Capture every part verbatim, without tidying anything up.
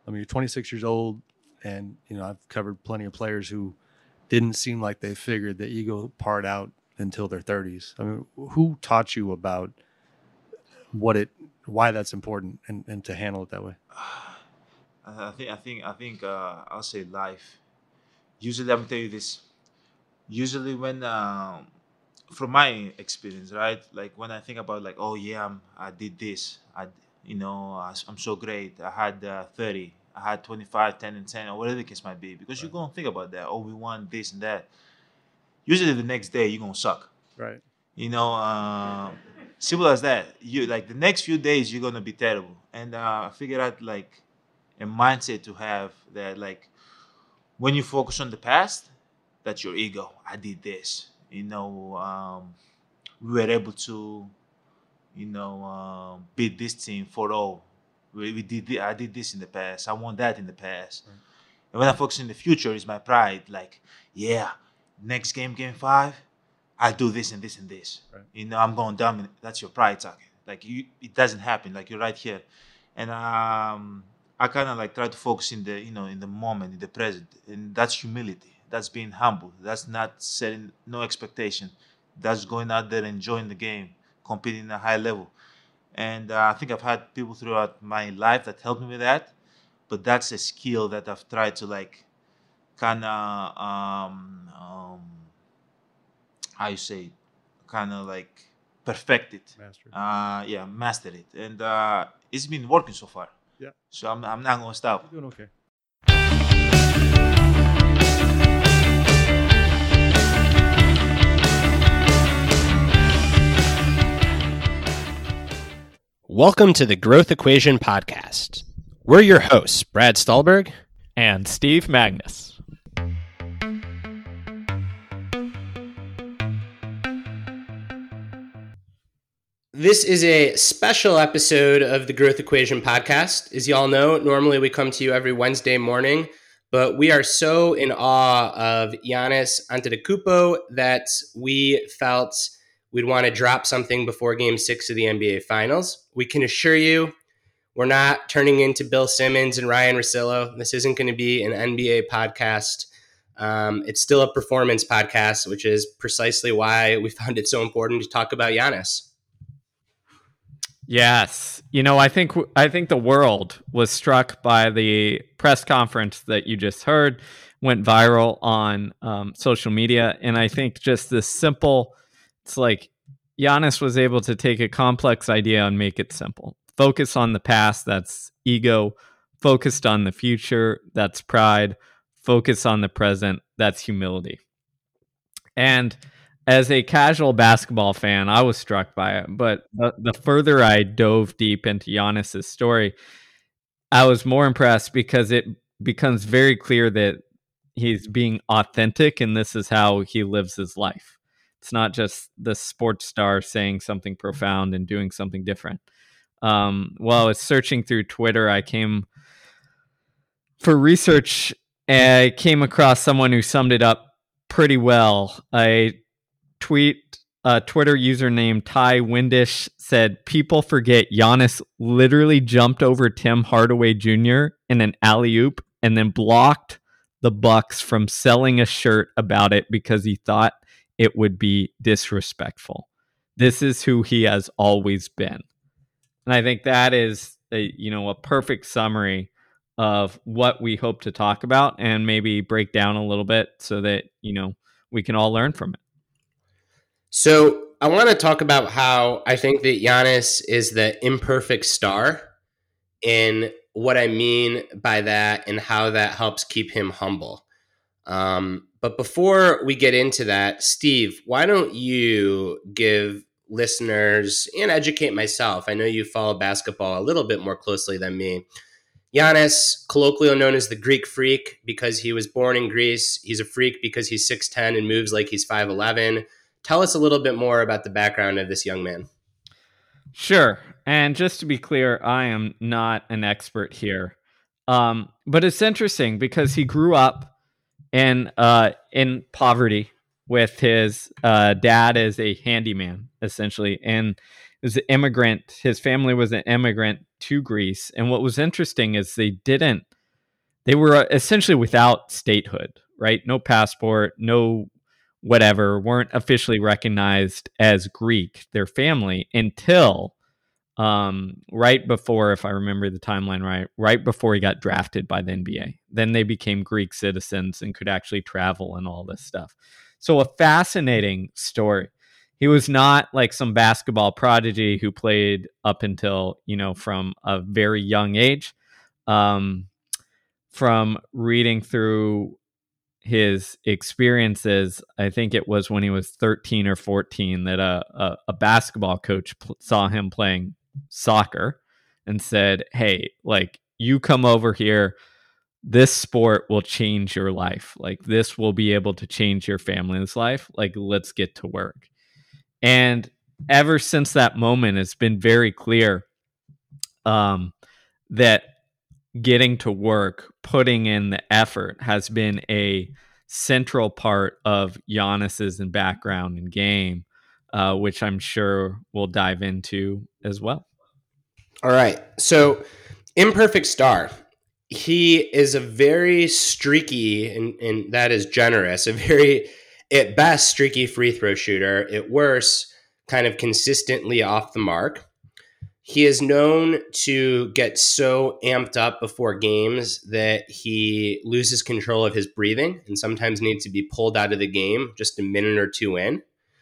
I mean, you're twenty-six years old, and you know I've covered plenty of players who didn't seem like they figured the ego part out until their thirties. I mean, who taught you about what it, why that's important, and, and to handle it that way? I think I think I think uh, I'll say life. Usually, let me tell you this. Usually, when um, from my experience, right? Like when I think about like, oh yeah, I'm, I did this. I, you know, I, am so great. I had uh, thirty. I had twenty-five, ten, and ten, or whatever the case might be. Because right. You're gonna think about that. Oh, we won this and that. Usually, the next day you're gonna suck. Right. You know, uh, simple as that. You like the next few days you're gonna be terrible. And uh, I figured out like a mindset to have that like when you focus on the past, that's your ego. I did this. You know, um, we were able to, you know, uh, beat this team four oh. We, we did. I did this in the past. I won that in the past. Right. And when I focus in the future, is my pride. Like, yeah, next game, game five, I'll do this and this and this. Right. You know, I'm going dominant. That's your pride talking. Like, you, it doesn't happen. Like, you're right here, and um, I kind of like try to focus in the, you know, in the moment, in the present, and that's humility. That's being humble. That's not setting no expectation. That's going out there, enjoying the game, competing at a high level. And uh, I think I've had people throughout my life that helped me with that. But that's a skill that I've tried to like, kind of, um, um, how you say, kind of like perfect it. Master it. Uh, yeah, master it, and uh, it's been working so far. Yeah. So I'm I'm not gonna stop. You're doing okay. Welcome to the Growth Equation Podcast. We're your hosts, Brad Stulberg and Steve Magnus. This is a special episode of the Growth Equation Podcast. As you all know, normally we come to you every Wednesday morning, but we are so in awe of Giannis Antetokounmpo that we felt we'd want to drop something before Game six of the N B A Finals. We can assure you we're not turning into Bill Simmons and Ryan Russillo. This isn't going to be an N B A podcast. Um, it's still a performance podcast, which is precisely why we found it so important to talk about Giannis. Yes. You know, I think I think the world was struck by the press conference that you just heard, went viral on um, social media. And I think just this simple, it's like Giannis was able to take a complex idea and make it simple. Focus on the past, that's ego. Focused on the future, that's pride. Focus on the present, that's humility. And as a casual basketball fan, I was struck by it. But the, the further I dove deep into Giannis's story, I was more impressed because it becomes very clear that he's being authentic and this is how he lives his life. It's not just the sports star saying something profound and doing something different. Um, while I was searching through Twitter, I came for research and I came across someone who summed it up pretty well. I tweet a Twitter user named Ty Windish said, people forget Giannis literally jumped over Tim Hardaway Junior in an alley-oop and then blocked the Bucks from selling a shirt about it because he thought it would be disrespectful. This is who he has always been. And I think that is a, you know, a perfect summary of what we hope to talk about and maybe break down a little bit so that, you know, we can all learn from it. So I want to talk about how I think that Giannis is the imperfect star, and what I mean by that and how that helps keep him humble. Um, but before we get into that, Steve, why don't you give listeners and educate myself? I know you follow basketball a little bit more closely than me. Giannis, colloquially known as the Greek Freak because he was born in Greece. He's a freak because he's six ten and moves like he's five eleven. Tell us a little bit more about the background of this young man. Sure. And just to be clear, I am not an expert here. Um, but it's interesting because he grew up in uh, in poverty with his uh, dad as a handyman, essentially. And was an immigrant. His family was an immigrant to Greece. And what was interesting is they didn't they were essentially without statehood, right? No passport, no whatever, weren't officially recognized as Greek, their family, until um, right before, if I remember the timeline right, right before he got drafted by the N B A. Then they became Greek citizens and could actually travel and all this stuff. So a fascinating story. He was not like some basketball prodigy who played up until, you know, from a very young age. Um, from reading through his experiences, I think it was when he was thirteen or fourteen that a, a, a basketball coach pl- saw him playing soccer and said, hey, like, you come over here, this sport will change your life. Like, this will be able to change your family's life. Like, let's get to work. And ever since that moment, it's been very clear um, that getting to work, putting in the effort has been a central part of Giannis's and background and game, uh, which I'm sure we'll dive into as well. All right. So, imperfect star. He is a very streaky, and, and that is generous, a very, at best, streaky free throw shooter. At worst, kind of consistently off the mark. He is known to get so amped up before games that he loses control of his breathing and sometimes needs to be pulled out of the game just a minute or two in.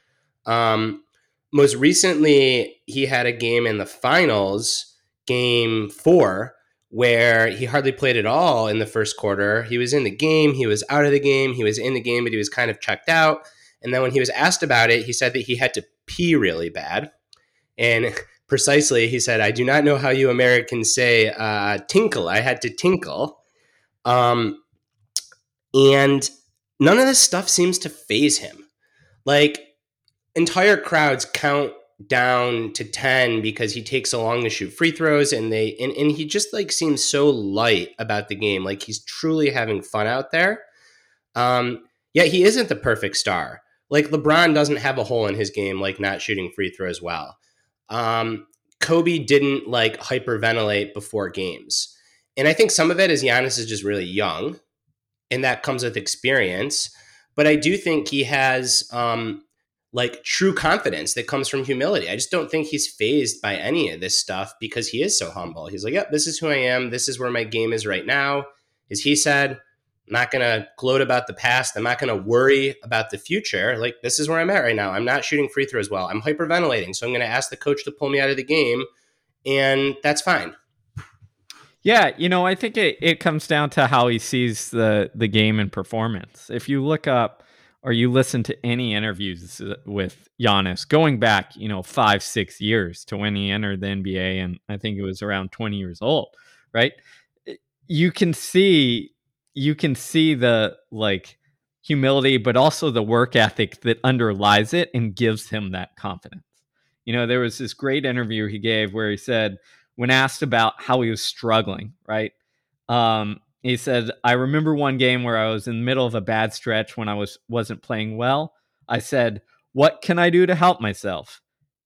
Um, most recently, he had a game in the finals, game four, where he hardly played at all in the first quarter. He was in the game, he was out of the game, he was in the game, but he was kind of checked out. And then when he was asked about it, he said that he had to pee really bad. And precisely, he said, I do not know how you Americans say uh, tinkle. I had to tinkle. Um, and none of this stuff seems to faze him. Like, entire crowds count down to ten because he takes so long to shoot free throws, and they and, and he just like seems so light about the game. Like, he's truly having fun out there. Um, yet he isn't the perfect star. Like, LeBron doesn't have a hole in his game, like not shooting free throws well. Um, Kobe didn't like hyperventilate before games. And I think some of it is Giannis is just really young, and that comes with experience. But I do think he has um, like true confidence that comes from humility. I just don't think he's fazed by any of this stuff because he is so humble. He's like, yep, this is who I am. This is where my game is right now. As he said, I'm not going to gloat about the past. I'm not going to worry about the future. Like, this is where I'm at right now. I'm not shooting free throws well. I'm hyperventilating. So I'm going to ask the coach to pull me out of the game, and that's fine. Yeah, you know, I think it, it comes down to how he sees the, the game and performance. If you look up or you listen to any interviews with Giannis, going back, you know, five, six years to when he entered the N B A, and I think it was around twenty years old, right? You can see... you can see the like humility, but also the work ethic that underlies it and gives him that confidence. You know, there was this great interview he gave where he said, when asked about how he was struggling, right? Um, he said, I remember one game where I was in the middle of a bad stretch when I was, wasn't playing well. I said, what can I do to help myself?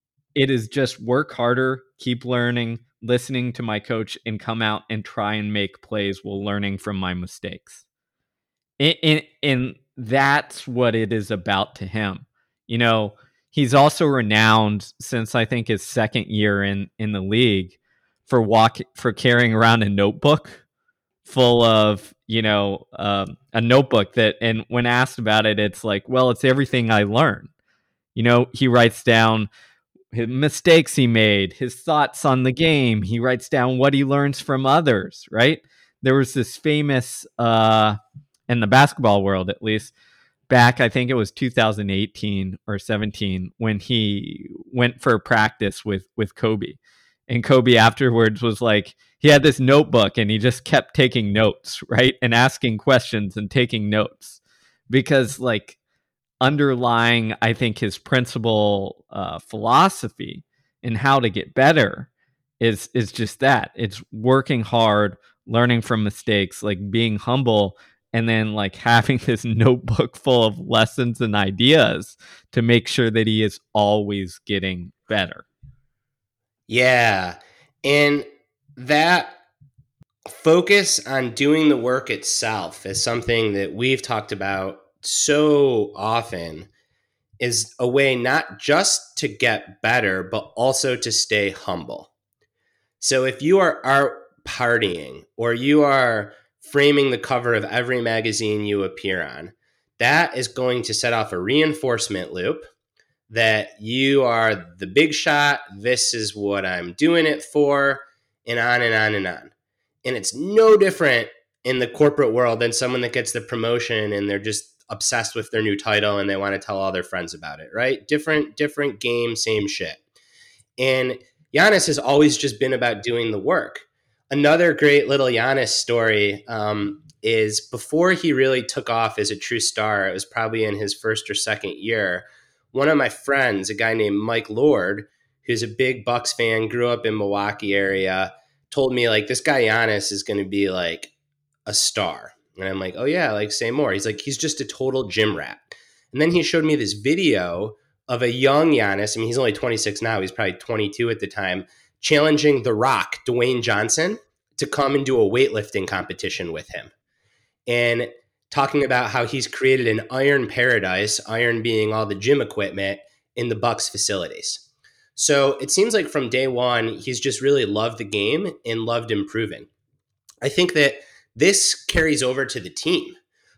It is just work harder, keep learning, listening to my coach, and come out and try and make plays while learning from my mistakes. And, and, and that's what it is about to him. You know, he's also renowned since I think his second year in, in the league for walk for carrying around a notebook full of, you know, um, a notebook that, and when asked about it, it's like, well, it's everything I learned. You know, he writes down his mistakes he made, his thoughts on the game. He writes down what he learns from others, right? There was this famous, uh, in the basketball world at least, back, I think it was two thousand eighteen or seventeen, when he went for practice with, with Kobe. And Kobe afterwards was like, he had this notebook and he just kept taking notes, right? And asking questions and taking notes. Because like, underlying, I think, his principal uh, philosophy in how to get better is is just that. It's working hard, learning from mistakes, like being humble, and then like having this notebook full of lessons and ideas to make sure that he is always getting better. Yeah. And that focus on doing the work itself is something that we've talked about so often, is a way not just to get better, but also to stay humble. So if you are out partying or you are framing the cover of every magazine you appear on, that is going to set off a reinforcement loop that you are the big shot. This is what I'm doing it for, and on and on and on. And it's no different in the corporate world than someone that gets the promotion and they're just obsessed with their new title and they want to tell all their friends about it, right? Different, different game, same shit. And Giannis has always just been about doing the work. Another great little Giannis story um, is before he really took off as a true star, it was probably in his first or second year, one of my friends, a guy named Mike Lord, who's a big Bucks fan, grew up in Milwaukee area, told me like, this guy Giannis is going to be like a star. And I'm like, oh yeah, like say more. He's like, he's just a total gym rat. And then he showed me this video of a young Giannis. I mean, he's only twenty-six now. He's probably twenty-two at the time, challenging The Rock, Dwayne Johnson, to come and do a weightlifting competition with him. And talking about how he's created an iron paradise, iron being all the gym equipment in the Bucks facilities. So it seems like from day one, he's just really loved the game and loved improving. I think that this carries over to the team.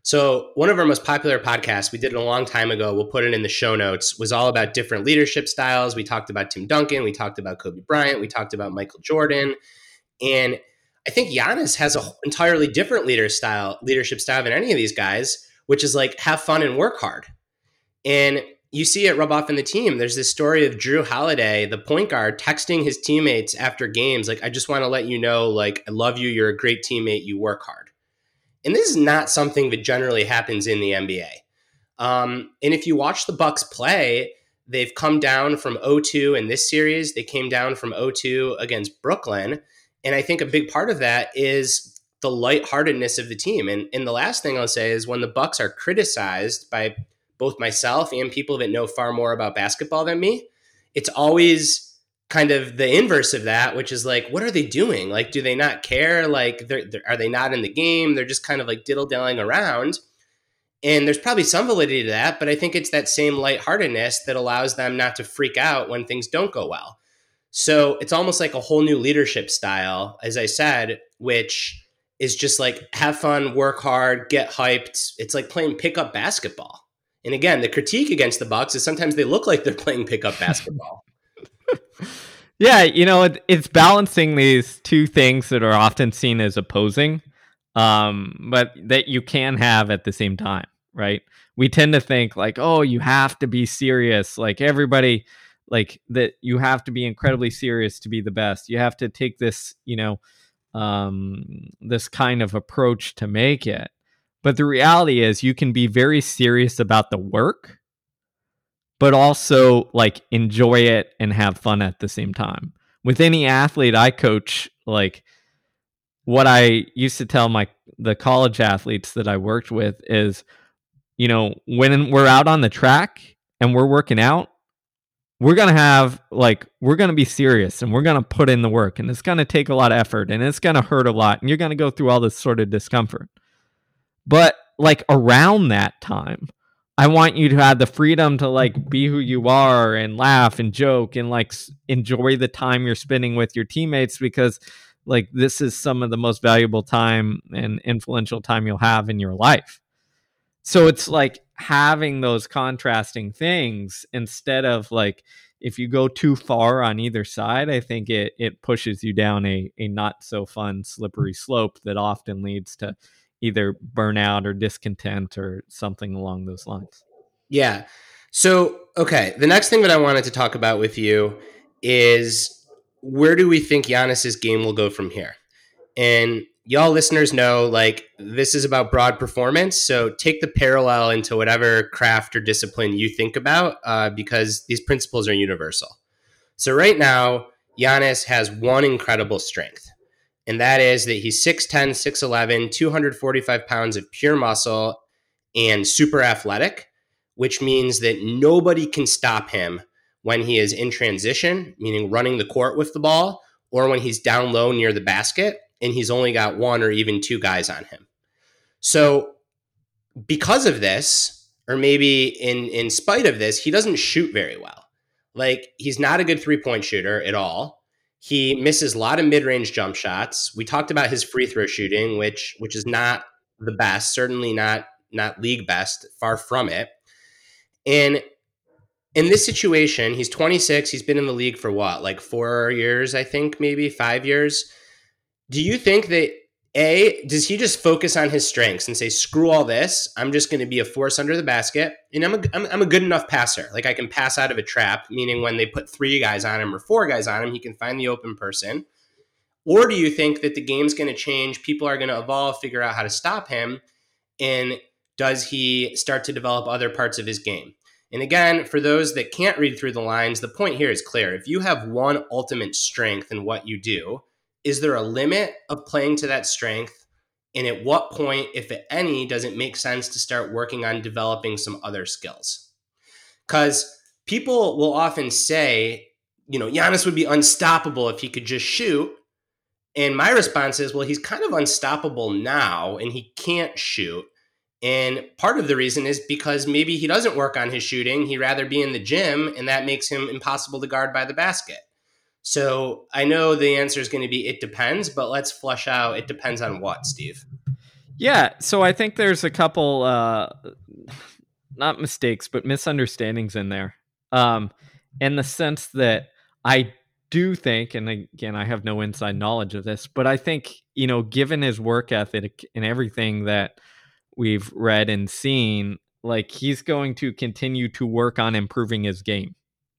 So one of our most popular podcasts, we did it a long time ago, we'll put it in the show notes, was all about different leadership styles. We talked about Tim Duncan, we talked about Kobe Bryant, we talked about Michael Jordan. And I think Giannis has an entirely different leader style, leadership style than any of these guys, which is like have fun and work hard. And you see it rub off in the team. There's this story of Drew Holiday, the point guard, texting his teammates after games, like, I just want to let you know, like, I love you. You're a great teammate. You work hard. And this is not something that generally happens in the N B A. Um, and if you watch the Bucks play, they've come down from oh two in this series. They came down from oh two against Brooklyn. And I think a big part of that is the lightheartedness of the team. And, and the last thing I'll say is when the Bucks are criticized by both myself and people that know far more about basketball than me, it's always kind of the inverse of that, which is like, what are they doing? Like, do they not care? Like, they're, they're, are they not in the game? They're just kind of like diddle-dallying around. And there's probably some validity to that, but I think it's that same lightheartedness that allows them not to freak out when things don't go well. So it's almost like a whole new leadership style, as I said, which is just like have fun, work hard, get hyped. It's like playing pickup basketball. And again, the critique against the Bucks is sometimes they look like they're playing pickup basketball. Yeah, you know, it, it's balancing these two things that are often seen as opposing, um, but that you can have at the same time, right? We tend to think like, oh, you have to be serious. Like everybody, like that you have to be incredibly serious to be the best. You have to take this, you know, um, this kind of approach to make it. But the reality is you can be very serious about the work, but also like enjoy it and have fun at the same time. With any athlete I coach, like what I used to tell my the college athletes that I worked with is, you know, when we're out on the track and we're working out, we're going to have like, we're going to be serious and we're going to put in the work, and it's going to take a lot of effort and it's going to hurt a lot and you're going to go through all this sort of discomfort. But like around that time, I want you to have the freedom to like be who you are and laugh and joke and like enjoy the time you're spending with your teammates, because like this is some of the most valuable time and influential time you'll have in your life. So it's like having those contrasting things instead of like, if you go too far on either side, I think it it pushes you down a a not so fun slippery slope that often leads to either burnout or discontent or something along those lines. Yeah. So, okay. The next thing that I wanted to talk about with you is where do we think Giannis's game will go from here? And y'all listeners know, like, this is about broad performance. So take the parallel into whatever craft or discipline you think about, uh, because these principles are universal. So right now, Giannis has one incredible strength. And that is that he's six ten, six eleven, two hundred forty-five pounds of pure muscle and super athletic, which means that nobody can stop him when he is in transition, meaning running the court with the ball, or when he's down low near the basket. and he's only got one or even two guys on him. So because of this, or maybe in, in spite of this, he doesn't shoot very well. Like, he's not a good three-point shooter at all. He misses a lot of mid-range jump shots. We talked about his free throw shooting, which which is not the best, certainly not not league best, far from it. And in this situation, he's twenty-six. He's been in the league for what, like four years, I think, maybe five years. Do you think that, A, does he just focus on his strengths and say, screw all this, I'm just going to be a force under the basket, and I'm a, I'm, I'm a good enough passer. Like, I can pass out of a trap, meaning when they put three guys on him or four guys on him, he can find the open person. Or do you think that the game's going to change, people are going to evolve, figure out how to stop him, and does he start to develop other parts of his game? And again, for those that can't read through the lines, the point here is clear. If you have one ultimate strength in what you do, is there a limit of playing to that strength? And at what point, if at any, does it make sense to start working on developing some other skills? Because people will often say, you know, Giannis would be unstoppable if he could just shoot. And my response is, well, he's kind of unstoppable now and he can't shoot. And part of the reason is because maybe he doesn't work on his shooting. He'd rather be in the gym, and that makes him impossible to guard by the basket. So I know the answer is going to be it depends, but let's flush out it depends on what, Steve? Yeah, so I think there's a couple, uh, not mistakes, but misunderstandings in there. Um, in the sense that I do think, and again, I have no inside knowledge of this, but I think, you know, given his work ethic and everything that we've read and seen, like, he's going to continue to work on improving his game.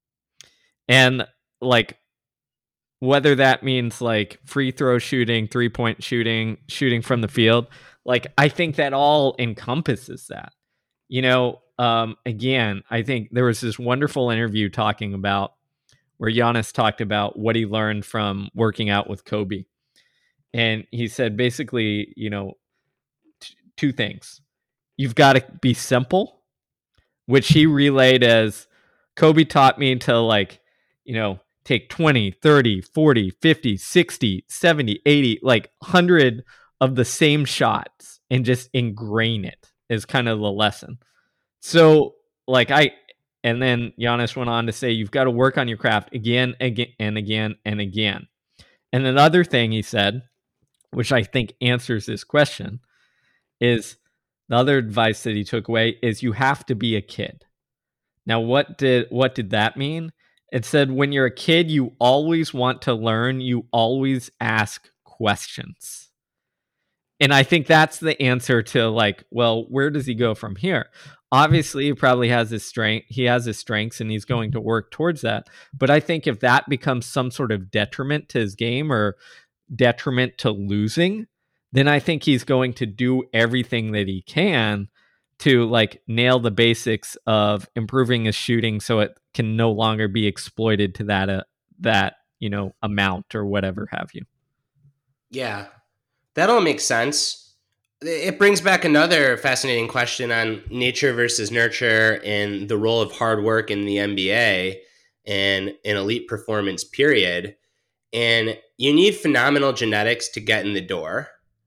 And like, whether that means like free throw shooting, three point shooting, shooting from the field, like, I think that all encompasses that. You know, um, again, I think there was this wonderful interview talking about where Giannis talked about what he learned from working out with Kobe. And he said basically, you know, t- two things. You've got to be simple, which he relayed as Kobe taught me to, like, you know, take twenty, thirty, forty, fifty, sixty, seventy, eighty, like one hundred of the same shots and just ingrain it is kind of the lesson. So, like, I, and then Giannis went on to say, you've got to work on your craft again, again, and again, and again. And another thing he said, which I think answers this question, is the other advice that he took away is you have to be a kid. Now, what did what did that mean? It said when you're a kid, you always want to learn. You always ask questions. And I think that's the answer to, like, well, where does he go from here? Obviously, he probably has his strength. He has his strengths, and he's going to work towards that. But I think if that becomes some sort of detriment to his game or detriment to losing, then I think he's going to do everything that he can to, like, nail the basics of improving his shooting so it can no longer be exploited to that uh, that you know amount or whatever have you. Yeah, that all makes sense. It brings back another fascinating question on nature versus nurture and the role of hard work in the N B A and an elite performance period. And you need phenomenal genetics to get in the door.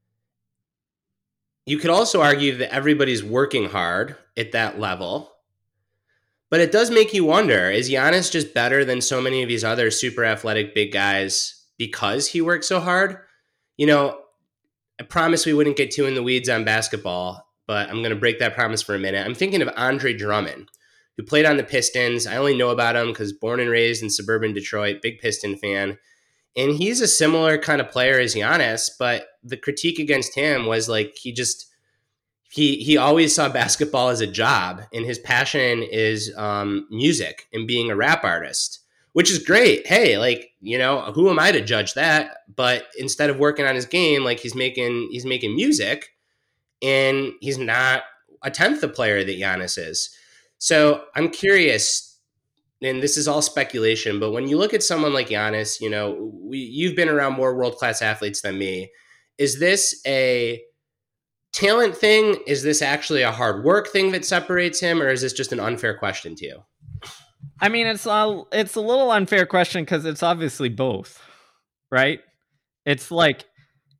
You could also argue that everybody's working hard at that level. But it does make you wonder, is Giannis just better than so many of these other super athletic big guys because he works so hard? You know, I promised we wouldn't get too in the weeds on basketball, but I'm going to break that promise for a minute. I'm thinking of Andre Drummond, who played on the Pistons. I only know about him because born and raised in suburban Detroit, big Piston fan. And he's a similar kind of player as Giannis, but the critique against him was like he just he he always saw basketball as a job, and his passion is um, music and being a rap artist, which is great. Hey, like, you know, who am I to judge that? But instead of working on his game, like he's making he's making music, and he's not a tenth the player that Giannis is. So I'm curious, and this is all speculation, but when you look at someone like Giannis, you know, we, you've been around more world-class athletes than me. Is this a talent thing? Is this actually a hard work thing that separates him, or is this just an unfair question to you? I mean, it's a, it's a little unfair question because it's obviously both, right? It's like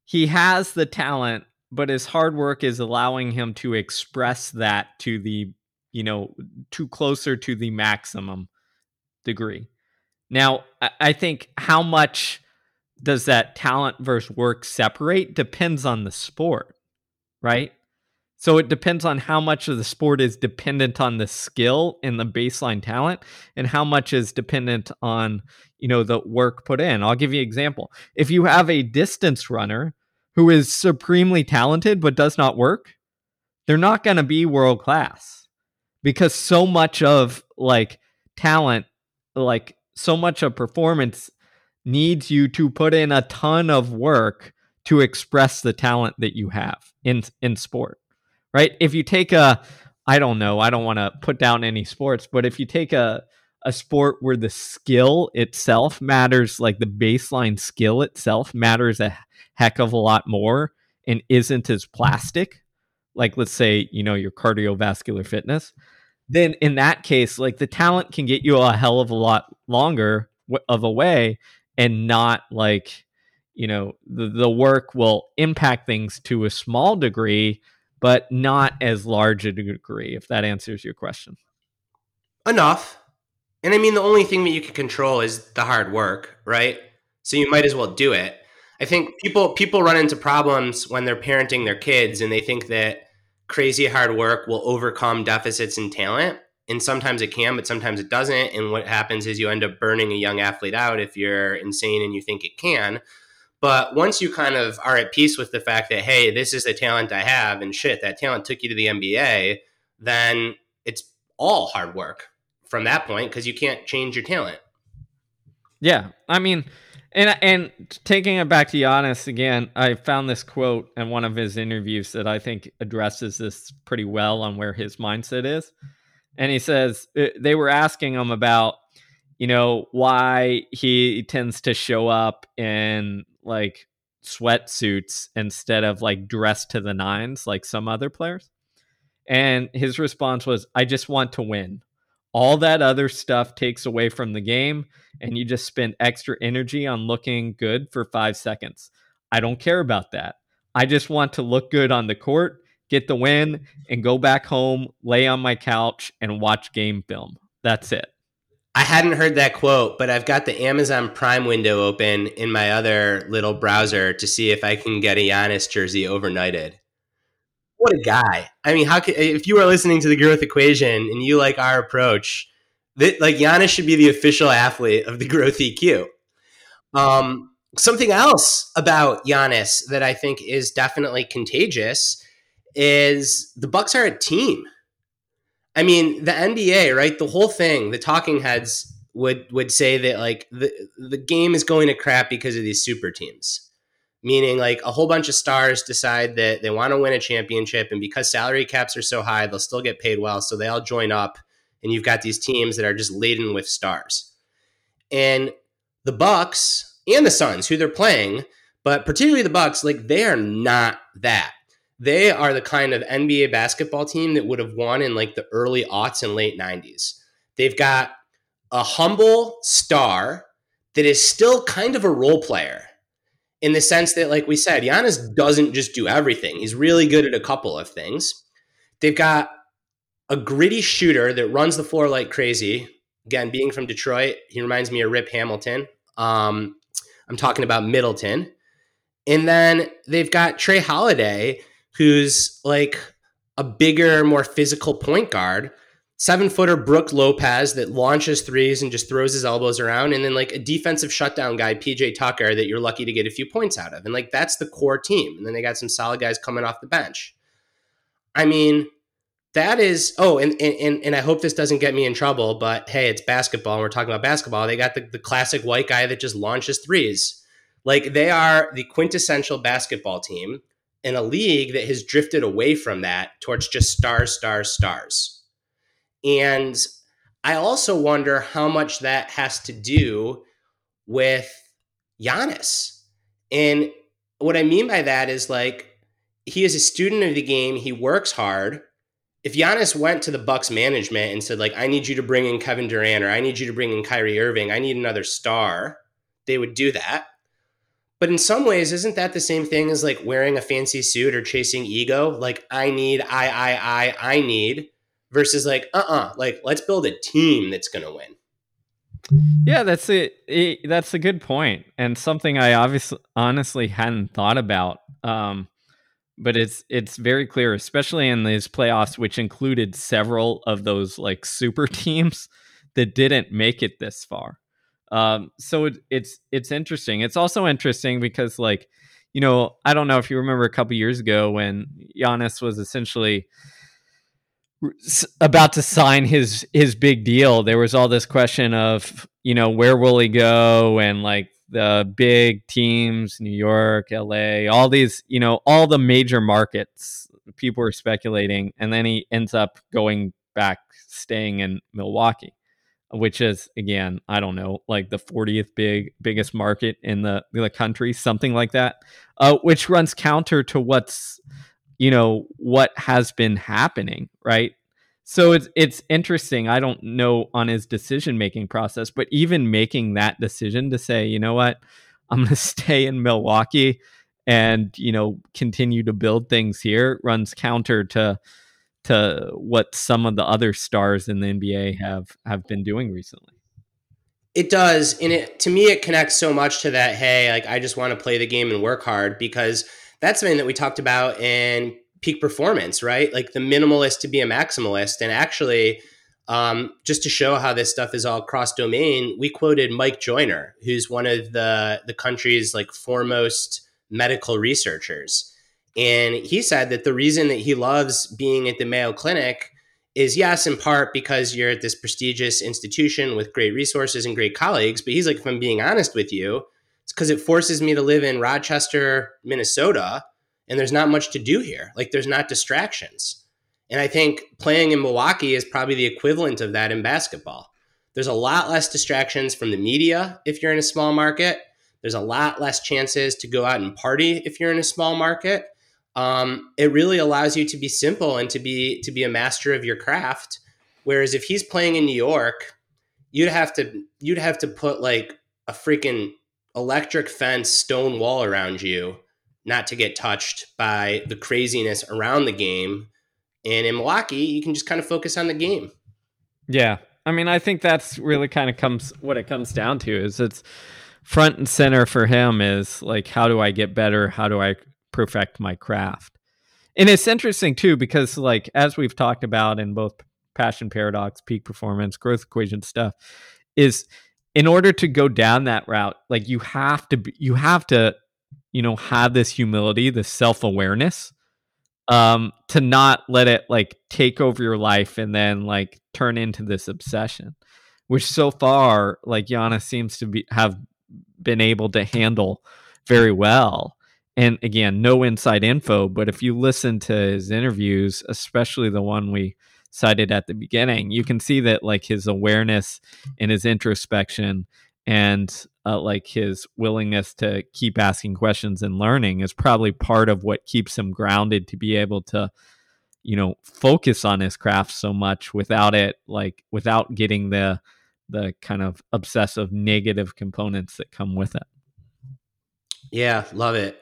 he has the talent, but his hard work is allowing him to express that to the, you know, to closer to the maximum degree. Now, I think how much does that talent versus work separate depends on the sport, right? So it depends on how much of the sport is dependent on the skill and the baseline talent, and how much is dependent on, you know, the work put in. I'll give you an example. If you have a distance runner who is supremely talented but does not work, they're not going to be world class, because so much of like talent, like so much of performance needs you to put in a ton of work to express the talent that you have in in sport. Right? If you take a, I don't know, I don't want to put down any sports, but if you take a, a sport where the skill itself matters, like the baseline skill itself matters a heck of a lot more and isn't as plastic, like let's say, you know, your cardiovascular fitness, then in that case, like the talent can get you a hell of a lot longer of a way, and not like, you know, the, the work will impact things to a small degree, but not as large a degree, if that answers your question. Enough. And I mean, the only thing that you can control is the hard work, right? So you might as well do it. I think people people run into problems when they're parenting their kids, and they think that crazy hard work will overcome deficits in talent. And sometimes it can, but sometimes it doesn't. And what happens is you end up burning a young athlete out if you're insane and you think it can. But once you kind of are at peace with the fact that, hey, this is the talent I have, and shit, that talent took you to the N B A, then it's all hard work from that point, because you can't change your talent. Yeah. I mean, and and taking it back to Giannis again, I found this quote in one of his interviews that I think addresses this pretty well on where his mindset is. And he says, they were asking him about, you know, why he tends to show up in like sweatsuits instead of like dressed to the nines like some other players. And his response was, I just want to win. All that other stuff takes away from the game, and you just spend extra energy on looking good for five seconds. I don't care about that. I just want to look good on the court, get the win, and go back home, lay on my couch, and watch game film. That's it. I hadn't heard that quote, but I've got the Amazon Prime window open in my other little browser to see if I can get a Giannis jersey overnighted. What a guy. I mean, how can, if you are listening to the Growth Equation and you like our approach, that, like, Giannis should be the official athlete of the Growth E Q. Um, something else about Giannis that I think is definitely contagious is the Bucks are a team. I mean, the N B A, right? The whole thing, the talking heads would would say that like the the game is going to crap because of these super teams. Meaning like a whole bunch of stars decide that they want to win a championship, and because salary caps are so high, they'll still get paid well. So they all join up, and you've got these teams that are just laden with stars. And the Bucks and the Suns, who they're playing, but particularly the Bucks, like they are not that. They are the kind of N B A basketball team that would have won in like the early aughts and late nineties. They've got a humble star that is still kind of a role player in the sense that, like we said, Giannis doesn't just do everything. He's really good at a couple of things. They've got a gritty shooter that runs the floor like crazy. Again, being from Detroit, he reminds me of Rip Hamilton. Um, I'm talking about Middleton. And then they've got Trey Holiday, who's like a bigger, more physical point guard, seven-footer Brook Lopez that launches threes and just throws his elbows around, and then like a defensive shutdown guy, P J Tucker, that you're lucky to get a few points out of. And like that's the core team. And then they got some solid guys coming off the bench. I mean, that is, oh, and and and I hope this doesn't get me in trouble, but hey, it's basketball, and we're talking about basketball. They got the, the classic white guy that just launches threes. Like they are the quintessential basketball team in a league that has drifted away from that towards just stars, stars, stars. And I also wonder how much that has to do with Giannis. And what I mean by that is like, he is a student of the game. He works hard. If Giannis went to the Bucks management and said like, I need you to bring in Kevin Durant, or I need you to bring in Kyrie Irving, I need another star, they would do that. But in some ways, isn't that the same thing as like wearing a fancy suit or chasing ego? Like I need, I, I, I, I need versus like, uh-uh, like let's build a team that's going to win. Yeah, that's a, it, that's a good point. And something I obviously honestly hadn't thought about. Um, but it's, it's very clear, especially in these playoffs, which included several of those like super teams that didn't make it this far. Um, so it, it's it's interesting. It's also interesting because, like, you know, I don't know if you remember a couple years ago when Giannis was essentially about to sign his his big deal. There was all this question of, you know, where will he go, and like the big teams, New York, L A, all these, you know, all the major markets. People were speculating, and then he ends up going back, staying in Milwaukee, which is, again, I don't know, like the fortieth big biggest market in the, the country, something like that, uh, which runs counter to what's, you know, what has been happening, right? So it's it's interesting. I don't know on his decision making process, but even making that decision to say, you know what, I'm going to stay in Milwaukee and, you know, continue to build things here runs counter to to what some of the other stars in the N B A have have been doing recently. It does. And it, to me, it connects so much to that, hey, like I just want to play the game and work hard, because that's something that we talked about in Peak Performance, right? Like the minimalist to be a maximalist. And actually, um, just to show how this stuff is all cross-domain, we quoted Mike Joyner, who's one of the, the country's like foremost medical researchers. And he said that the reason that he loves being at the Mayo Clinic is, yes, in part because you're at this prestigious institution with great resources and great colleagues. But he's like, if I'm being honest with you, it's because it forces me to live in Rochester, Minnesota, and there's not much to do here. Like there's not distractions. And I think playing in Milwaukee is probably the equivalent of that in basketball. There's a lot less distractions from the media if you're in a small market. There's a lot less chances to go out and party if you're in a small market. Um, it really allows you to be simple and to be to be a master of your craft. Whereas if he's playing in New York, you'd have to you'd have to put like a freaking electric fence, stone wall around you, not to get touched by the craziness around the game. And in Milwaukee, you can just kind of focus on the game. Yeah, I mean, I think that's really kind of comes what it comes down to is it's front and center for him is like, how do I get better? How do I perfect my craft? And it's interesting too, because like, as we've talked about in both Passion Paradox, Peak Performance, Growth Equation stuff, is in order to go down that route, like you have to, be, you have to, you know, have this humility, this self-awareness, um, to not let it like take over your life and then like turn into this obsession, which so far, like Giannis seems to be, have been able to handle very well. And again, no inside info, but if you listen to his interviews, especially the one we cited at the beginning, you can see that like his awareness and his introspection and uh, like his willingness to keep asking questions and learning is probably part of what keeps him grounded to be able to, you know, focus on his craft so much without it, like without getting the the kind of obsessive negative components that come with it. Yeah, love it.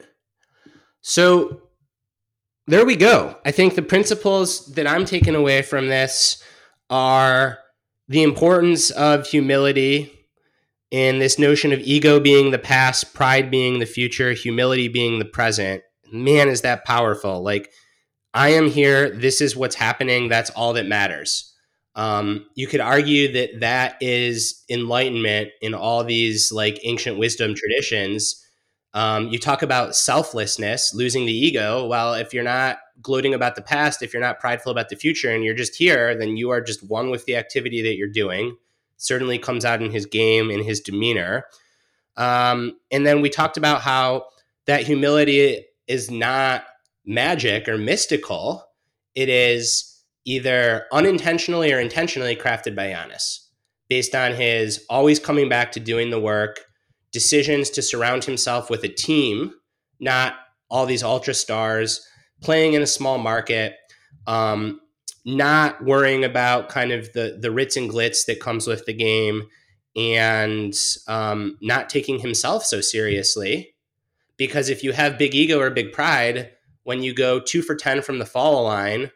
So there we go. I think the principles that I'm taking away from this are the importance of humility and this notion of ego being the past, pride being the future, humility being the present. Man, is that powerful. Like, I am here. This is what's happening. That's all that matters. Um, you could argue that that is enlightenment in all these like ancient wisdom traditions. Um, you talk about selflessness, losing the ego. Well, if you're not gloating about the past, if you're not prideful about the future, and you're just here, then you are just one with the activity that you're doing. Certainly comes out in his game, in his demeanor. Um, and then we talked about how that humility is not magic or mystical. It is either unintentionally or intentionally crafted by Giannis, based on his always coming back to doing the work, decisions to surround himself with a team, not all these ultra stars, playing in a small market, um, not worrying about kind of the, the ritz and glitz that comes with the game, and um, not taking himself so seriously. Because if you have big ego or big pride, when you go two for ten from the foul line,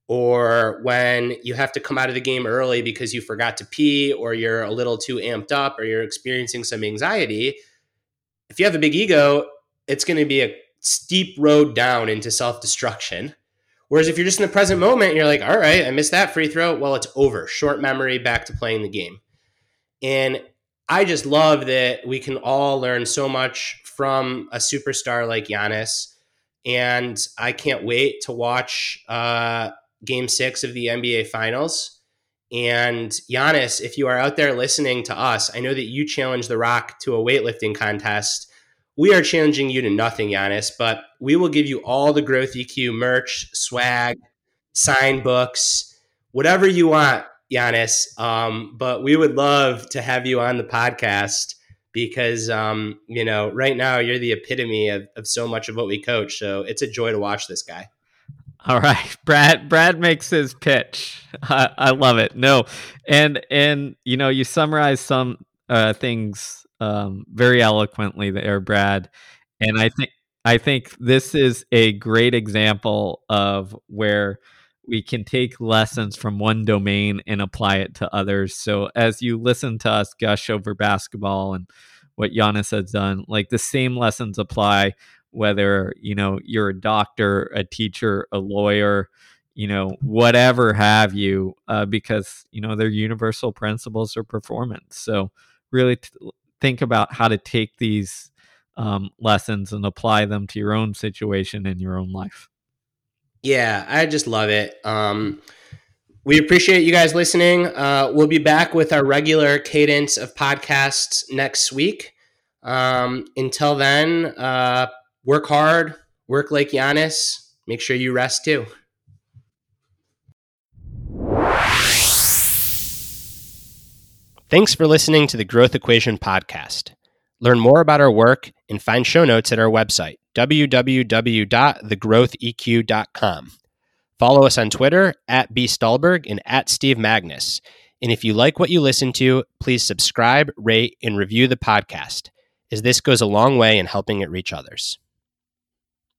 or when you have to come out of the game early because you forgot to pee, or you're a little too amped up, or you're experiencing some anxiety, if you have a big ego, it's going to be a steep road down into self-destruction. Whereas if you're just in the present moment, you're like, all right, I missed that free throw. Well, it's over. Short memory, back to playing the game. And I just love that we can all learn so much from a superstar like Giannis. And I can't wait to watch uh, game six of the N B A Finals. And Giannis, if you are out there listening to us, I know that you challenged The Rock to a weightlifting contest. We are challenging you to nothing, Giannis, but we will give you all the Growth E Q merch, swag, sign books, whatever you want, Giannis. Um, but we would love to have you on the podcast because, um, you know, right now you're the epitome of, of so much of what we coach. So it's a joy to watch this guy. All right, Brad. Brad makes his pitch. I, I love it. No, and and you know, you summarize some uh, things um, very eloquently there, Brad. And I think I think this is a great example of where we can take lessons from one domain and apply it to others. So as you listen to us gush over basketball and what Giannis has done, like the same lessons apply. Whether, you know, you're a doctor, a teacher, a lawyer, you know, whatever have you, uh, because, you know, they're universal principles of performance. So really t- think about how to take these um, lessons and apply them to your own situation in your own life. Yeah, I just love it. Um, we appreciate you guys listening. Uh, we'll be back with our regular cadence of podcasts next week. Um, until then, uh, work hard, work like Giannis. Make sure you rest too. Thanks for listening to the Growth Equation podcast. Learn more about our work and find show notes at our website, w w w dot the growth e q dot com. Follow us on Twitter at B Stulberg and at Steve Magnus. And if you like what you listen to, please subscribe, rate, and review the podcast, as this goes a long way in helping it reach others.